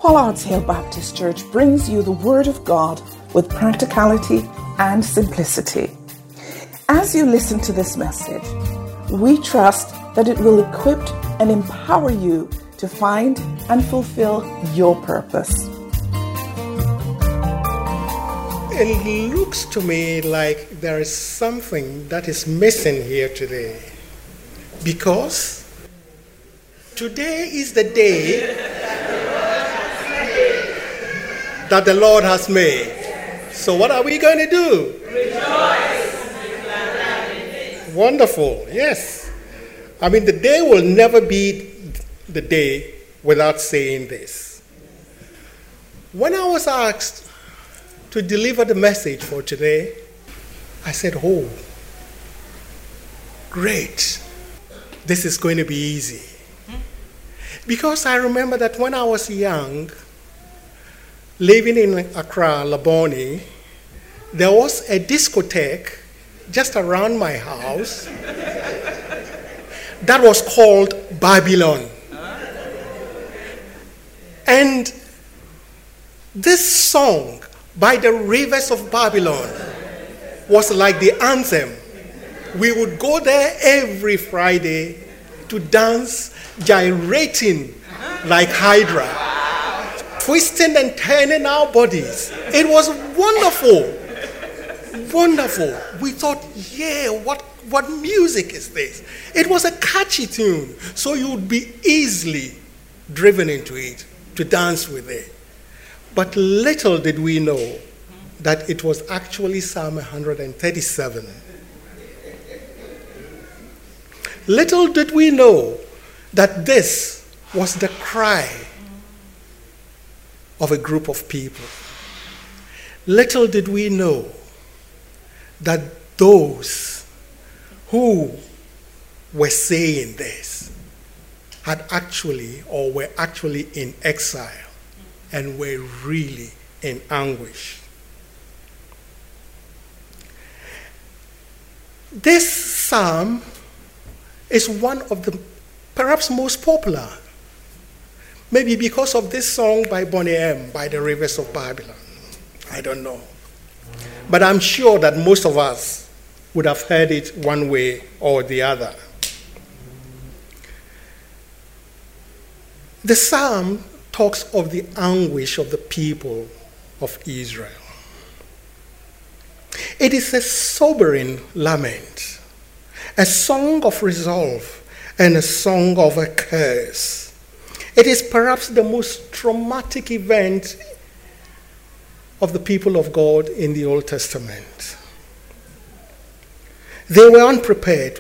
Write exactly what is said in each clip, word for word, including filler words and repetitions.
Pollard's Hill Baptist Church brings you the Word of God with practicality and simplicity. As you listen to this message, we trust that it will equip and empower you to find and fulfill your purpose. It looks to me like there is something that is missing here today, because today is the day that the Lord has made. So what are we going to do? Rejoice. Wonderful, yes. I mean, the day will never be the day without saying this. When I was asked to deliver the message for today, I said, oh, great. This is going to be easy. Because I remember that when I was young, living in Accra, Labone, there was a discotheque just around my house that was called Babylon. And this song, By the Rivers of Babylon, was like the anthem. We would go there every Friday to dance, gyrating like Hydra, twisting and turning our bodies. It was wonderful. Wonderful. We thought, yeah, what, what music is this? It was a catchy tune, so you would be easily driven into it to dance with it. But little did we know that it was actually Psalm one thirty-seven. Little did we know that this was the cry of a group of people. Little did we know that those who were saying this had actually or were actually in exile and were really in anguish. This psalm is one of the perhaps most popular, maybe because of this song by Bonnie M, By the Rivers of Babylon. I don't know. But I'm sure that most of us would have heard it one way or the other. The psalm talks of the anguish of the people of Israel. It is a sobering lament, a song of resolve, and a song of a curse. It is perhaps the most traumatic event of the people of God in the Old Testament. They were unprepared,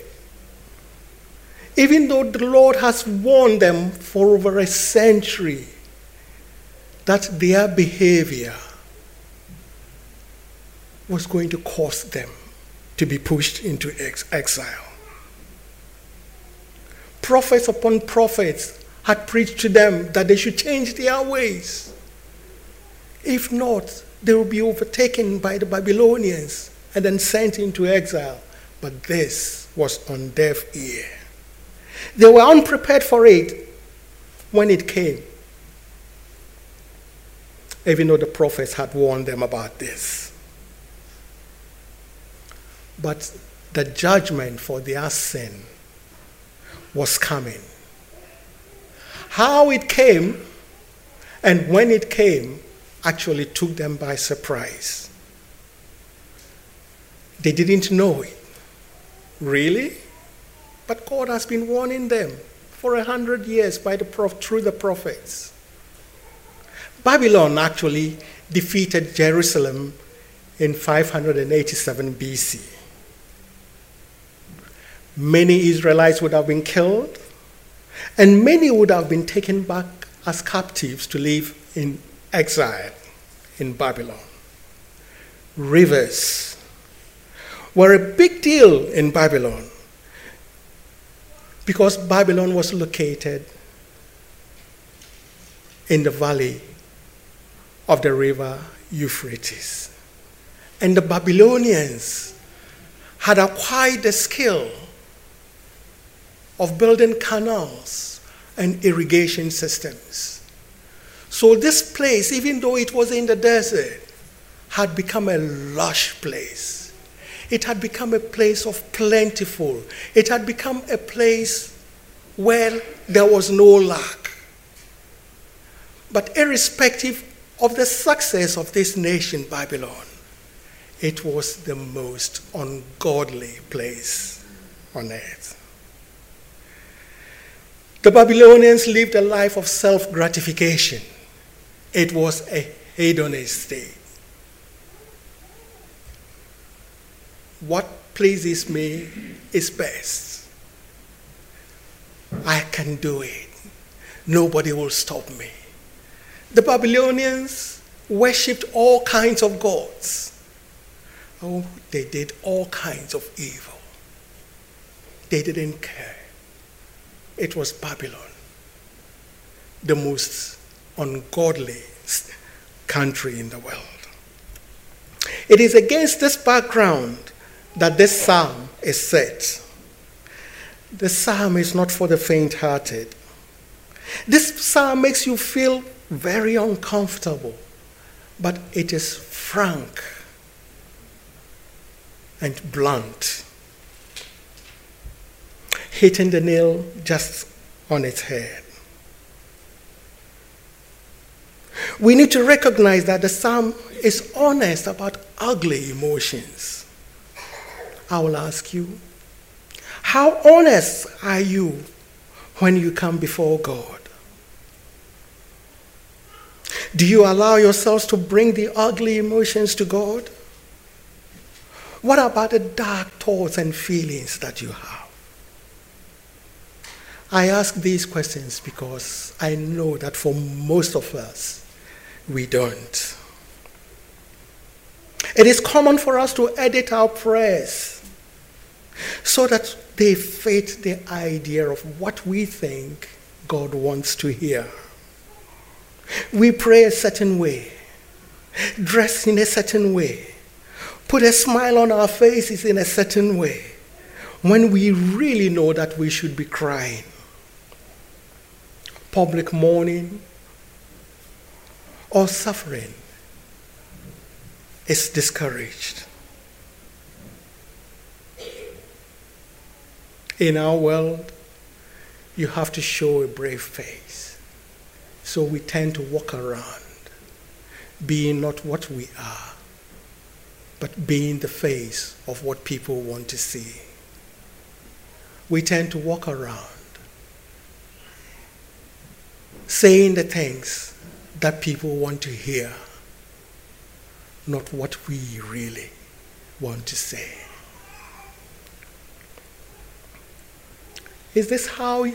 even though the Lord has warned them for over a century that their behavior was going to cause them to be pushed into ex- exile. Prophets upon prophets had preached to them that they should change their ways. If not, they will be overtaken by the Babylonians and then sent into exile. But this was on deaf ear. They were unprepared for it when it came, even though the prophets had warned them about this. But the judgment for their sin was coming. How it came and when it came actually took them by surprise. They didn't know it. Really? But God has been warning them for a hundred years by the prof- through the prophets. Babylon actually defeated Jerusalem in five eighty-seven B C. Many Israelites would have been killed, and many would have been taken back as captives to live in exile in Babylon. Rivers were a big deal in Babylon because Babylon was located in the valley of the river Euphrates. And the Babylonians had acquired the skill of building canals and irrigation systems. So this place, even though it was in the desert, had become a lush place. It had become a place of plentiful. It had become a place where there was no lack. But irrespective of the success of this nation, Babylon, it was the most ungodly place on earth. The Babylonians lived a life of self-gratification. It was a hedonist state. What pleases me is best. I can do it. Nobody will stop me. The Babylonians worshipped all kinds of gods. Oh, they did all kinds of evil. They didn't care. It was Babylon, the most ungodly country in the world. It is against this background that this psalm is set. The psalm is not for the faint-hearted. This psalm makes you feel very uncomfortable, but it is frank and blunt, hitting the nail just on its head. We need to recognize that the psalm is honest about ugly emotions. I will ask you, how honest are you when you come before God? Do you allow yourselves to bring the ugly emotions to God? What about the dark thoughts and feelings that you have? I ask these questions because I know that for most of us, we don't. It is common for us to edit our prayers so that they fit the idea of what we think God wants to hear. We pray a certain way, dress in a certain way, put a smile on our faces in a certain way, when we really know that we should be crying. Public mourning or suffering is discouraged. In our world, you have to show a brave face. So we tend to walk around being not what we are, but being the face of what people want to see. We tend to walk around saying the things that people want to hear, not what we really want to say. Is this how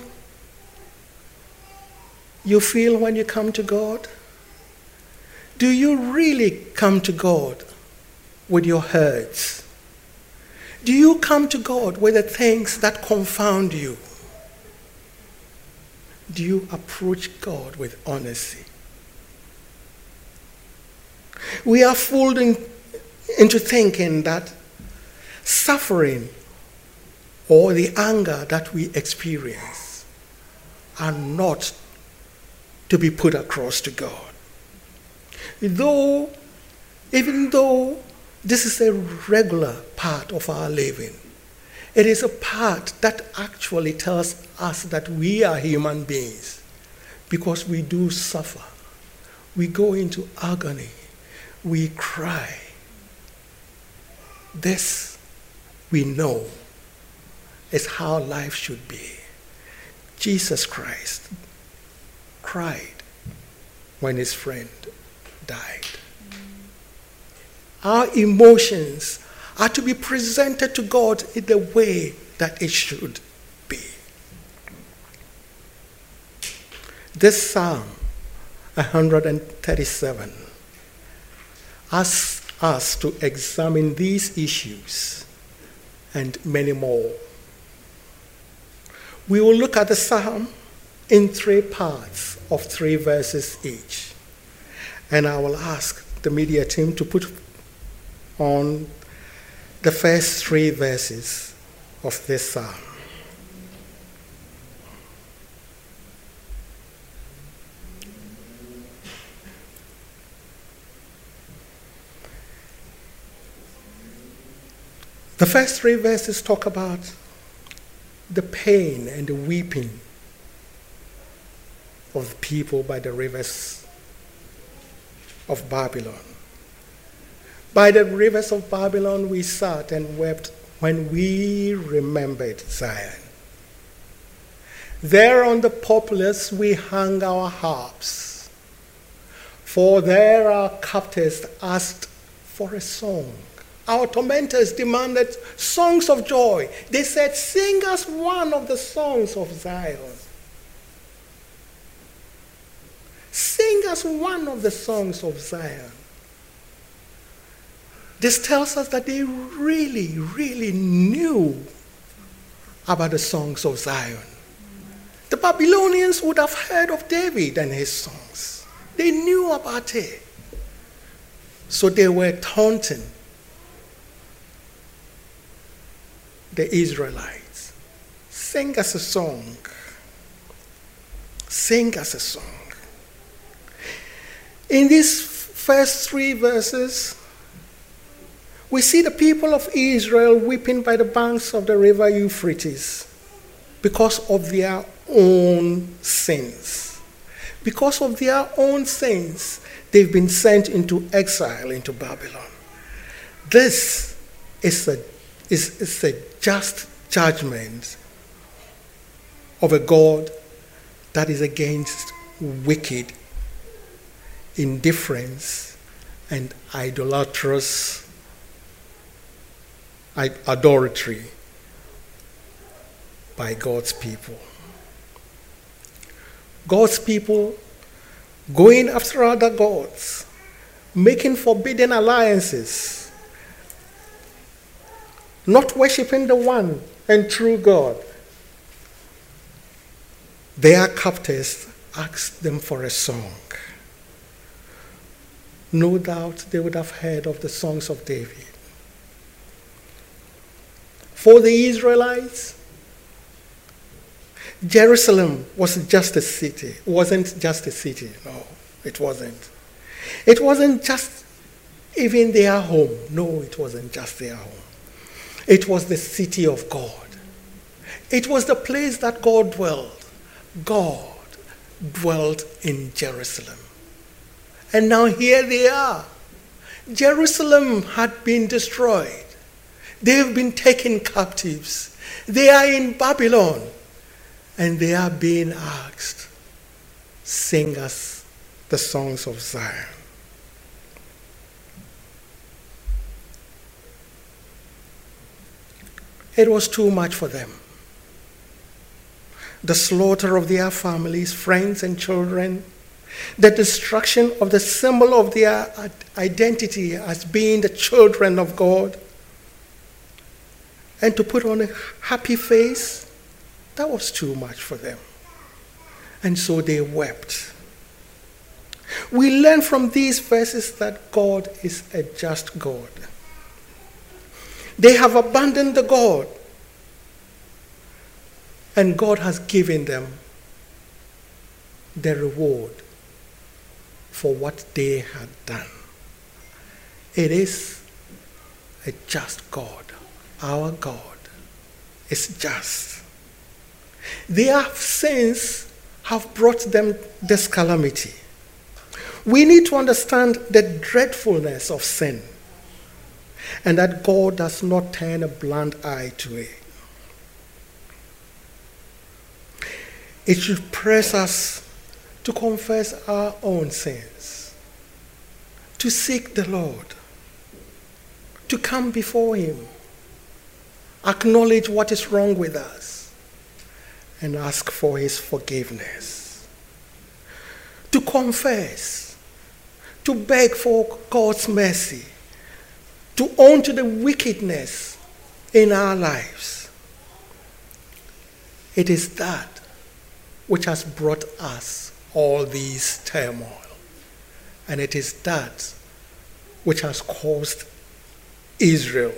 you feel when you come to God? Do you really come to God with your hurts? Do you come to God with the things that confound you? Do you approach God with honesty? We are fooled in, into thinking that suffering or the anger that we experience are not to be put across to God. Though, even though this is a regular part of our living, it is a part that actually tells us that we are human beings, because we do suffer. We go into agony. We cry. This, we know, is how life should be. Jesus Christ cried when his friend died. Our emotions are to be presented to God in the way that it should be. This Psalm one thirty-seven asks us to examine these issues and many more. We will look at the psalm in three parts of three verses each. And I will ask the media team to put on the first three verses of this psalm. The first three verses talk about the pain and the weeping of the people by the rivers of Babylon. By the rivers of Babylon we sat and wept when we remembered Zion. There on the poplars we hung our harps, for there our captors asked for a song. Our tormentors demanded songs of joy. They said, sing us one of the songs of Zion. Sing us one of the songs of Zion. This tells us that they really, really knew about the songs of Zion. The Babylonians would have heard of David and his songs. They knew about it. So they were taunting the Israelites. Sing us a song. Sing us a song. In these first three verses, we see the people of Israel weeping by the banks of the river Euphrates because of their own sins. Because of their own sins, they've been sent into exile into Babylon. This is a, is, is a just judgment of a God that is against wicked, indifference, and idolatrous idolatry by God's people. God's people going after other gods, making forbidden alliances, not worshiping the one and true God. Their captors asked them for a song. No doubt they would have heard of the songs of David. For the Israelites, Jerusalem was just a city. It wasn't just a city. No, it wasn't. It wasn't just even their home. No, it wasn't just their home. It was the city of God. It was the place that God dwelled. God dwelt in Jerusalem. And now here they are. Jerusalem had been destroyed. They've been taken captives. They are in Babylon. And they are being asked, sing us the songs of Zion. It was too much for them. The slaughter of their families, friends, and children, the destruction of the symbol of their identity as being the children of God, and to put on a happy face, that was too much for them. And so they wept. We learn from these verses that God is a just God. They have abandoned the God, and God has given them the reward for what they had done. It is a just God. Our God is just. Their sins have brought them this calamity. We need to understand the dreadfulness of sin, and that God does not turn a blind eye to it. It should press us to confess our own sins, to seek the Lord, to come before Him, acknowledge what is wrong with us, and ask for His forgiveness. To confess, to beg for God's mercy, to own to the wickedness in our lives. It is that which has brought us all these turmoil. And it is that which has caused Israel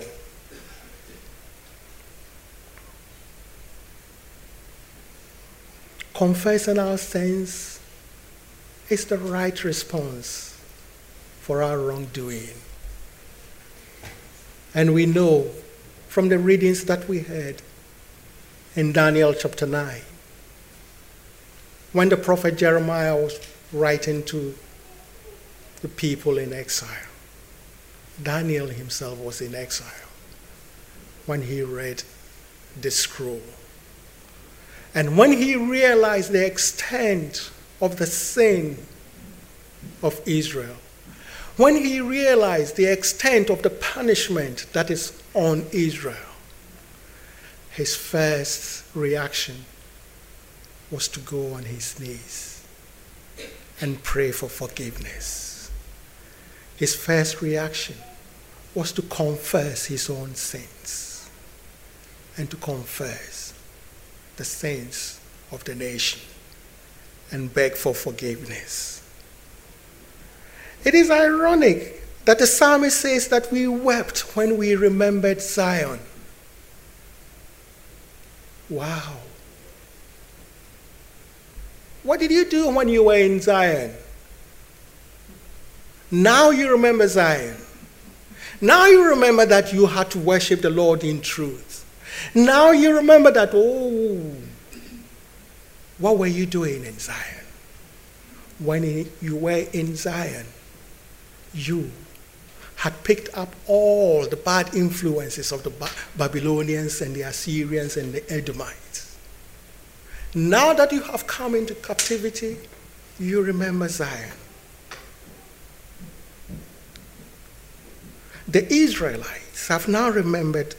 confessing our sins is the right response for our wrongdoing. And we know from the readings that we heard in Daniel chapter nine, when the prophet Jeremiah was writing to the people in exile. Daniel himself was in exile when he read the scroll. And when he realized the extent of the sin of Israel, when he realized the extent of the punishment that is on Israel, his first reaction was to go on his knees and pray for forgiveness. His first reaction was to confess his own sins and to confess the sins of the nation and beg for forgiveness. It is ironic that the psalmist says that we wept when we remembered Zion. Wow. What did you do when you were in Zion? Now you remember Zion. Now you remember that you had to worship the Lord in truth. Now you remember that, oh, what were you doing in Zion? When you were in Zion, you had picked up all the bad influences of the Babylonians and the Assyrians and the Edomites. Now that you have come into captivity, you remember Zion. The Israelites have now remembered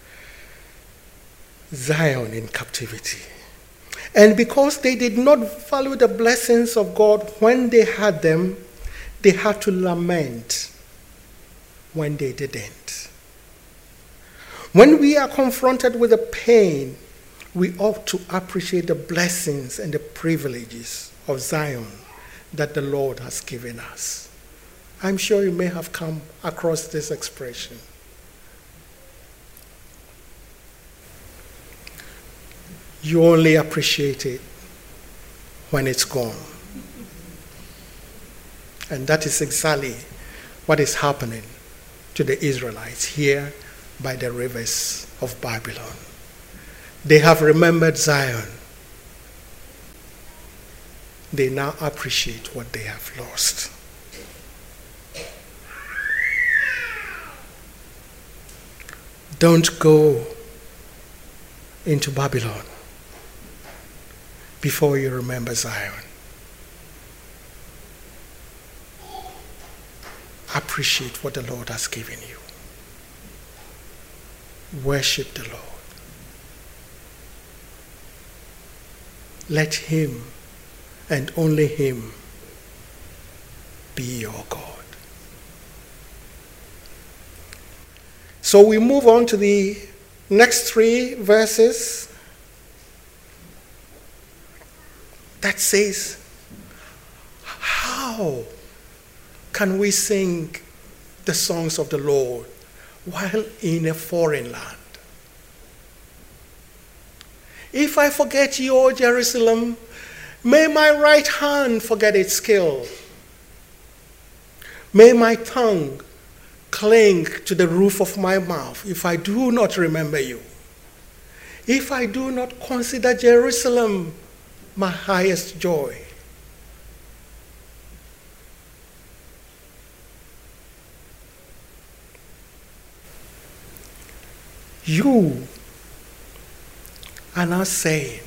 Zion in captivity. And because they did not value the blessings of God when they had them, they had to lament when they didn't. When we are confronted with the pain, we ought to appreciate the blessings and the privileges of Zion that the Lord has given us. I'm sure you may have come across this expression. You only appreciate it when it's gone. And that is exactly what is happening to the Israelites here by the rivers of Babylon. They have remembered Zion. They now appreciate what they have lost. Don't go into Babylon before you remember Zion. Appreciate what the Lord has given you. Worship the Lord. Let Him and only Him be your God. So we move on to the next three verses that says, how can we sing the songs of the Lord while in a foreign land? If I forget you, O Jerusalem, may my right hand forget its skill. May my tongue cling to the roof of my mouth if I do not remember you. If I do not consider Jerusalem my highest joy. You are not saying,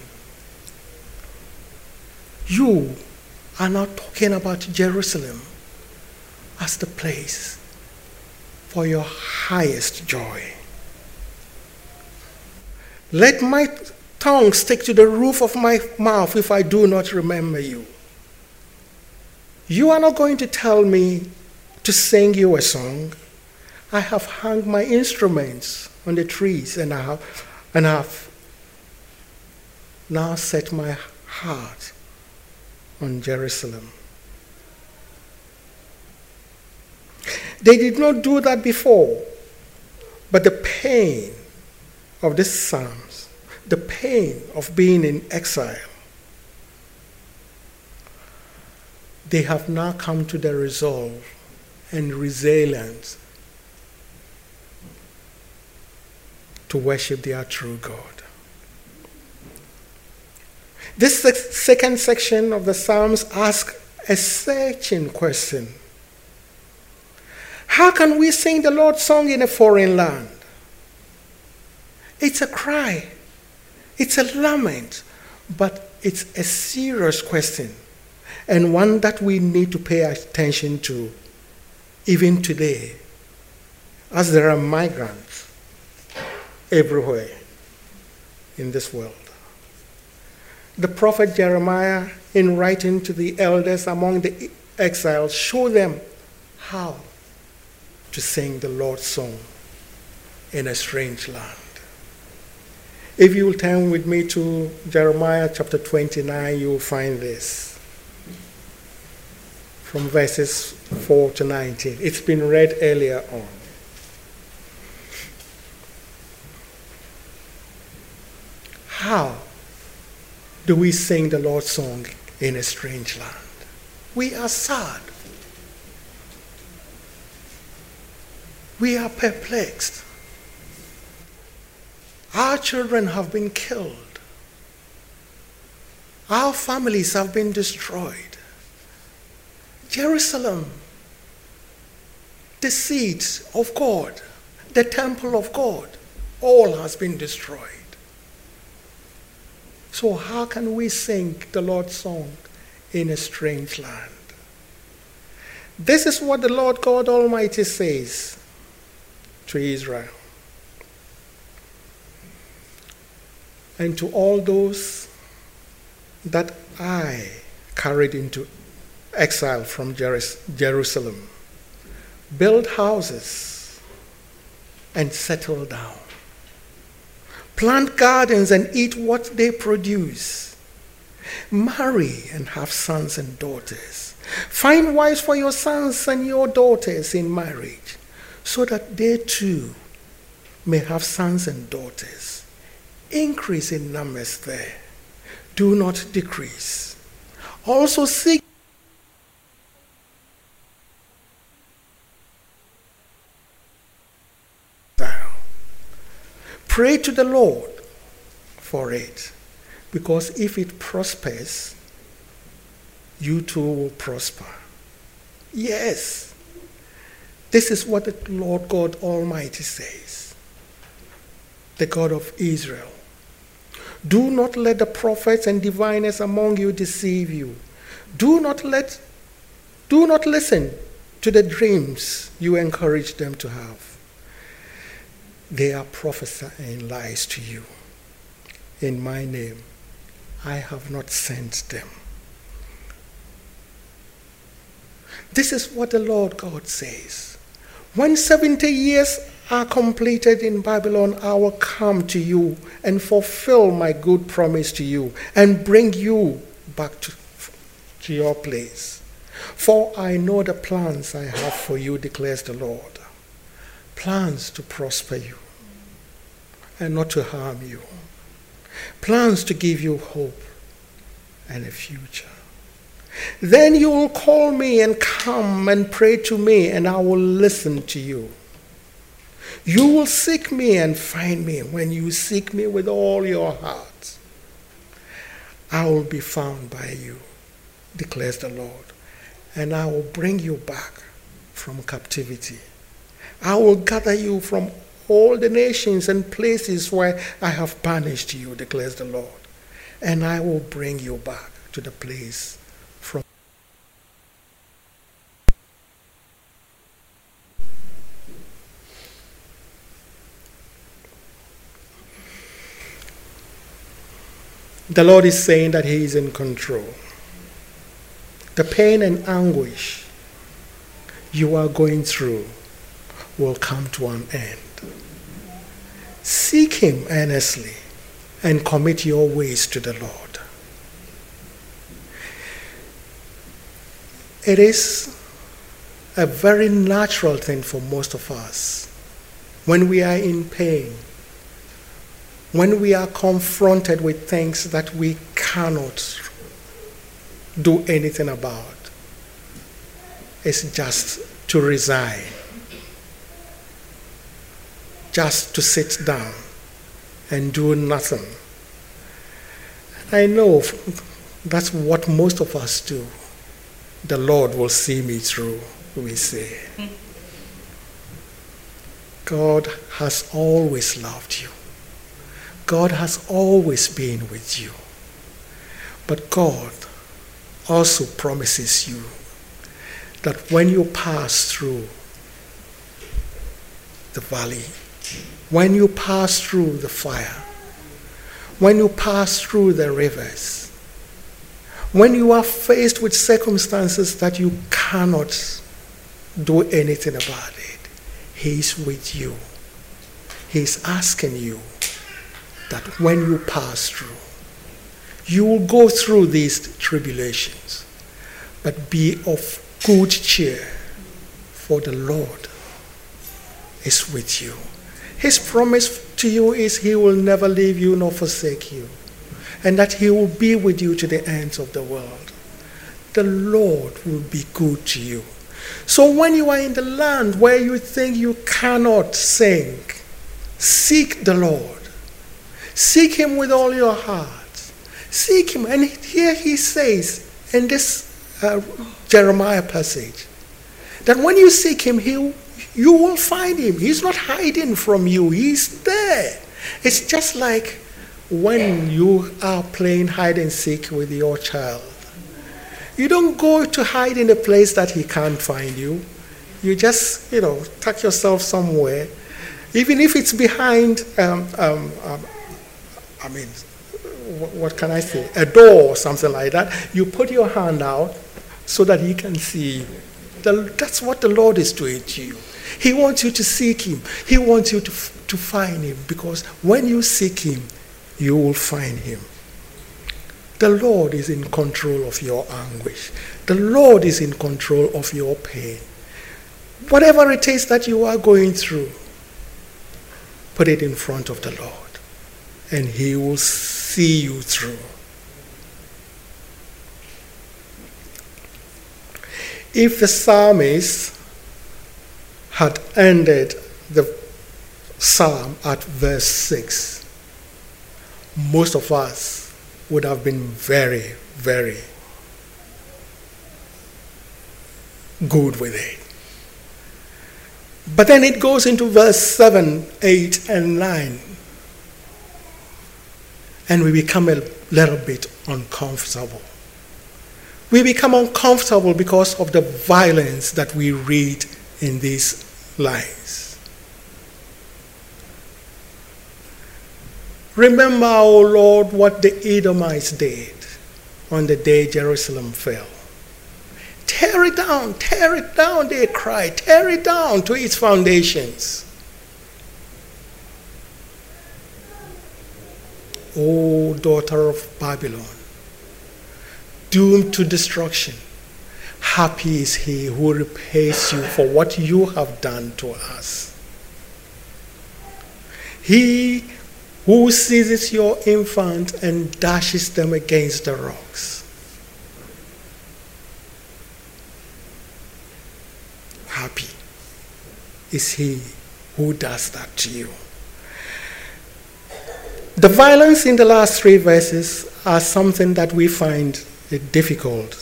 you are not talking about Jerusalem as the place for your highest joy. Let my tongue stick to the roof of my mouth if I do not remember you. You are not going to tell me to sing you a song. I have hung my instruments on the trees, and I have, and I have now set my heart on Jerusalem. They did not do that before, but the pain of this Psalms, the pain of being in exile, they have now come to the resolve and resilience to worship their true God. This second section of the Psalms asks a searching question. How can we sing the Lord's song in a foreign land? It's a cry. It's a lament. But it's a serious question, and one that we need to pay attention to even today, as there are migrants everywhere in this world. The prophet Jeremiah, in writing to the elders among the exiles, showed them how to sing the Lord's song in a strange land. If you will turn with me to Jeremiah chapter twenty-nine, you will find this. From verses four to nineteen. It's been read earlier on. How do we sing the Lord's song in a strange land? We are sad. We are perplexed. Our children have been killed. Our families have been destroyed. Jerusalem, the seat of God, the temple of God, all has been destroyed. So how can we sing the Lord's song in a strange land? This is what the Lord God Almighty says to Israel and to all those that I carried into exile from Jerusalem. Build houses and settle down. Plant gardens and eat what they produce. Marry and have sons and daughters. Find wives for your sons and your daughters in marriage, so that they too may have sons and daughters. Increase in numbers there. Do not decrease. Also seek Pray to the Lord for it, because if it prospers, you too will prosper. Yes, this is what the Lord God Almighty says, the God of Israel. Do not let the prophets and diviners among you deceive you. Do not let, do not listen to the dreams you encourage them to have. They are prophesying lies to you. In my name, I have not sent them. This is what the Lord God says. When seventy years are completed in Babylon, I will come to you and fulfill my good promise to you and bring you back to, to your place. For I know the plans I have for you, declares the Lord. Plans to prosper you and not to harm you. Plans to give you hope and a future. Then you will call me and come and pray to me, and I will listen to you. You will seek me and find me when you seek me with all your heart. I will be found by you, declares the Lord, and I will bring you back from captivity. I will gather you from all the nations and places where I have banished you, declares the Lord, and I will bring you back to the place from the Lord is saying that He is in control. The pain and anguish you are going through will come to an end. Seek Him earnestly and commit your ways to the Lord. It is a very natural thing for most of us when we are in pain, when we are confronted with things that we cannot do anything about. It's just to resign, just to sit down and do nothing. And I know that's what most of us do. The Lord will see me through, we say. God has always loved you. God has always been with you. But God also promises you that when you pass through the valley, when you pass through the fire, when you pass through the rivers, when you are faced with circumstances that you cannot do anything about it, He's with you. He's asking you that when you pass through, you will go through these tribulations, but be of good cheer, for the Lord is with you. His promise to you is He will never leave you nor forsake you, and that He will be with you to the ends of the world. The Lord will be good to you. So when you are in the land where you think you cannot sing, seek the Lord. Seek Him with all your heart. Seek Him. And here He says in this uh, Jeremiah passage that when you seek Him, He, you will find Him. He's not hiding from you. He's there. It's just like when you are playing hide and seek with your child. You don't go to hide in a place that he can't find you. You just, you know, tuck yourself somewhere. Even if it's behind, um, um, um, I mean, what, what can I say? A door or something like that. You put your hand out so that he can see you. The, that's what the Lord is doing to you. He wants you to seek Him. He wants you to, to find Him, because when you seek Him, you will find Him. The Lord is in control of your anguish. The Lord is in control of your pain. Whatever it is that you are going through, put it in front of the Lord, and He will see you through. If the psalmist had ended the psalm at verse six, most of us would have been very, very good with it. But then it goes into verse seven, eight, and nine. And we become a little bit uncomfortable. We become uncomfortable because of the violence that we read in these lines. Remember, O Lord, what the Edomites did on the day Jerusalem fell. Tear it down, tear it down, they cried. Tear it down to its foundations. O daughter of Babylon, doomed to destruction, happy is he who repays you for what you have done to us. He who seizes your infant and dashes them against the rocks. Happy is he who does that to you. The violence in the last three verses are something that we find difficult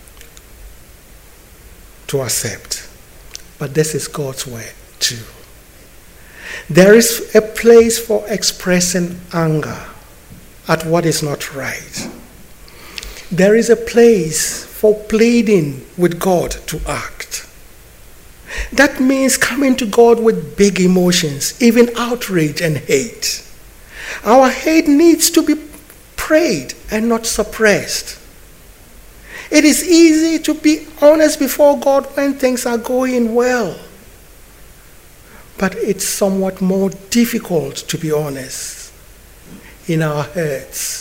to accept. But this is God's word too. There is a place for expressing anger at what is not right. There is a place for pleading with God to act. That means coming to God with big emotions, even outrage and hate. Our hate needs to be prayed and not suppressed. It is easy to be honest before God when things are going well. But it's somewhat more difficult to be honest in our hurts.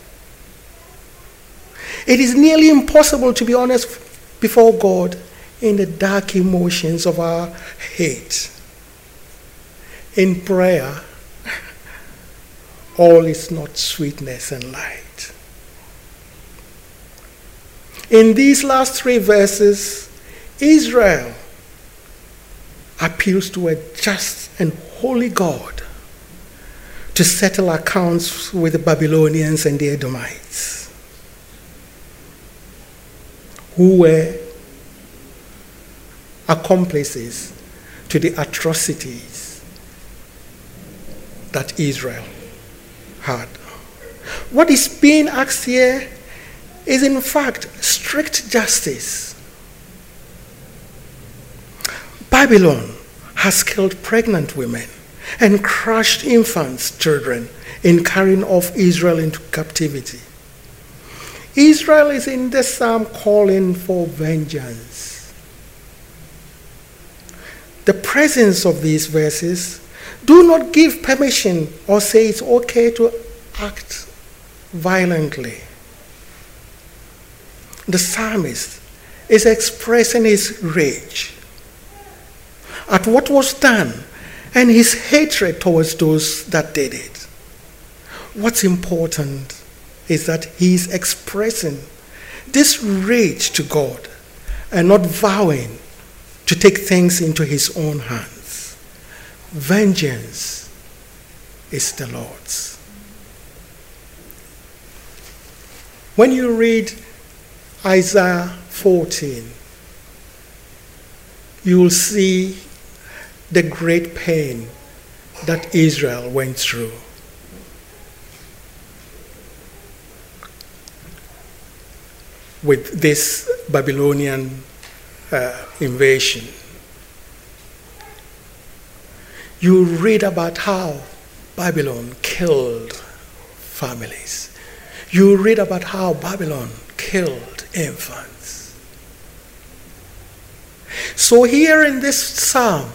It is nearly impossible to be honest before God in the dark emotions of our hate. In prayer, all is not sweetness and light. In these last three verses, Israel appeals to a just and holy God to settle accounts with the Babylonians and the Edomites, who were accomplices to the atrocities that Israel had. What is being asked here is in fact strict justice. Babylon has killed pregnant women and crushed infants, children, in carrying off Israel into captivity. Israel is in this psalm calling for vengeance. The presence of these verses do not give permission or say it's okay to act violently. The psalmist is expressing his rage at what was done and his hatred towards those that did it. What's important is that he is expressing this rage to God and not vowing to take things into his own hands. Vengeance is the Lord's. When you read Isaiah fourteen, you will see the great pain that Israel went through. With this Babylonian uh, invasion. You read about how Babylon killed families. You read about how Babylon killed infants. So here in this psalm,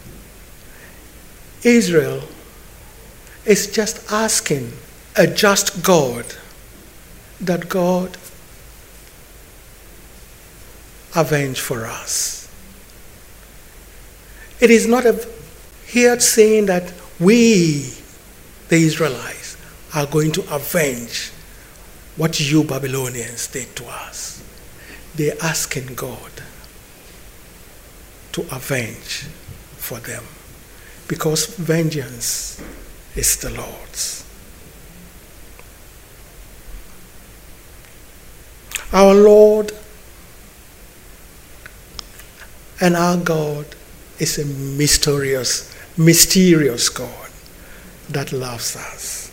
Israel is just asking a just God that God avenge for us. It is not a, here saying that we, the Israelites, are going to avenge what you Babylonians did to us. They're asking God to avenge for them, because vengeance is the Lord's. Our Lord and our God is a mysterious, mysterious God that loves us.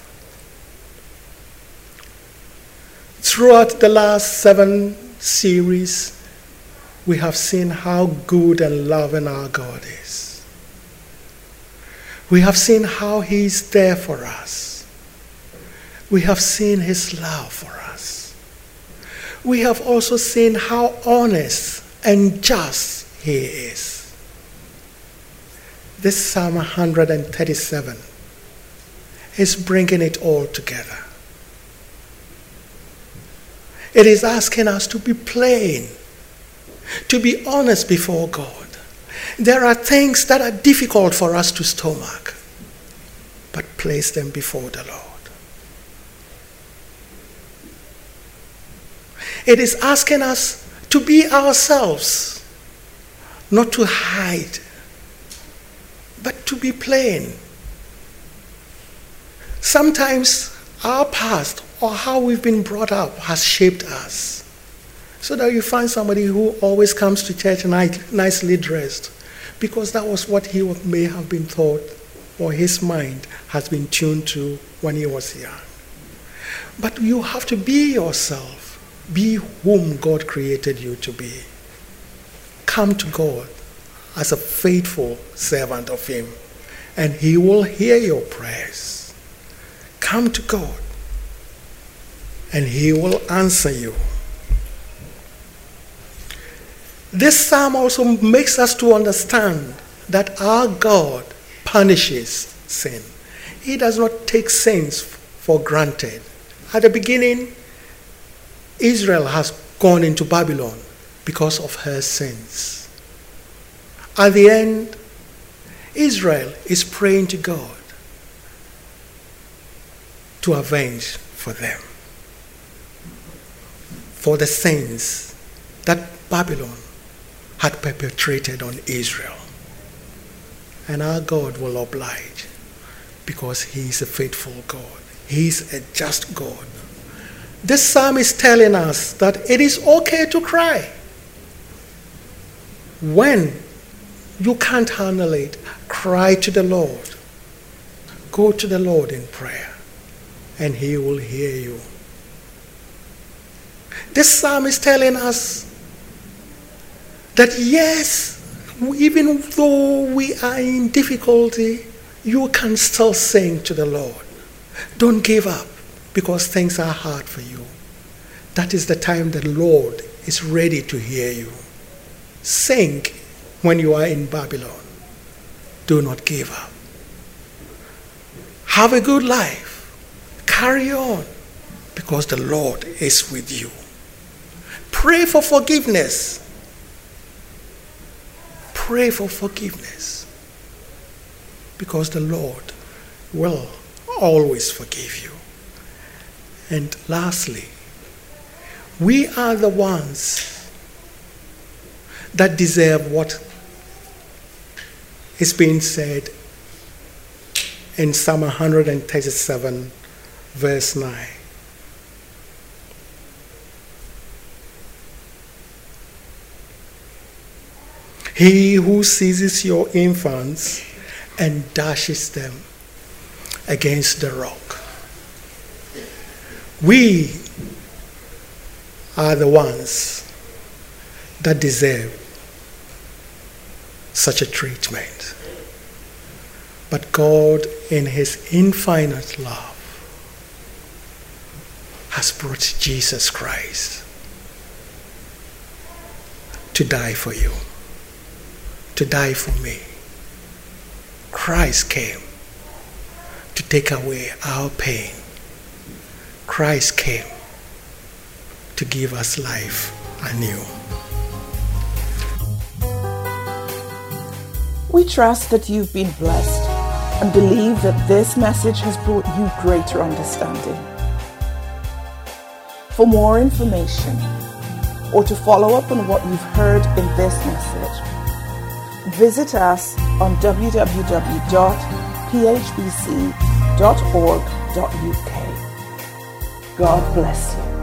Throughout the last seven series, we have seen how good and loving our God is. We have seen how he is there for us. We have seen his love for us. We have also seen how honest and just he is. This Psalm one hundred thirty-seven is bringing it all together. It is asking us to be plain, to be honest before God. There are things that are difficult for us to stomach, but place them before the Lord. It is asking us to be ourselves, not to hide, but to be plain. Sometimes our past or how we've been brought up has shaped us. So that you find somebody who always comes to church nicely dressed, because that was what he may have been taught, or his mind has been tuned to when he was young. But you have to be yourself. Be whom God created you to be. Come to God as a faithful servant of him, and he will hear your prayers. Come to God, and he will answer you. This psalm also makes us to understand that our God punishes sin. He does not take sins for granted. At the beginning, Israel has gone into Babylon because of her sins. At the end, Israel is praying to God to avenge for them, for the sins that Babylon had perpetrated on Israel. And our God will oblige, because he is a faithful God. He is a just God. This psalm is telling us that it is okay to cry. When you can't handle it, cry to the Lord. Go to the Lord in prayer, and he will hear you. This psalm is telling us that yes, even though we are in difficulty, you can still sing to the Lord. Don't give up because things are hard for you. That is the time the Lord is ready to hear you. Sing when you are in Babylon. Do not give up. Have a good life. Carry on because the Lord is with you. Pray for forgiveness. Pray for forgiveness because the Lord will always forgive you. And lastly, we are the ones that deserve what is being said in Psalm one thirty-seven, verse nine. He who seizes your infants and dashes them against the rock. We are the ones that deserve such a treatment. But God, in his infinite love, has brought Jesus Christ to die for you, to die for me. Christ came to take away our pain. Christ came to give us life anew. We trust that you've been blessed and believe that this message has brought you greater understanding. For more information or to follow up on what you've heard in this message, visit us on w w w dot p h b c dot org dot u k. God bless you.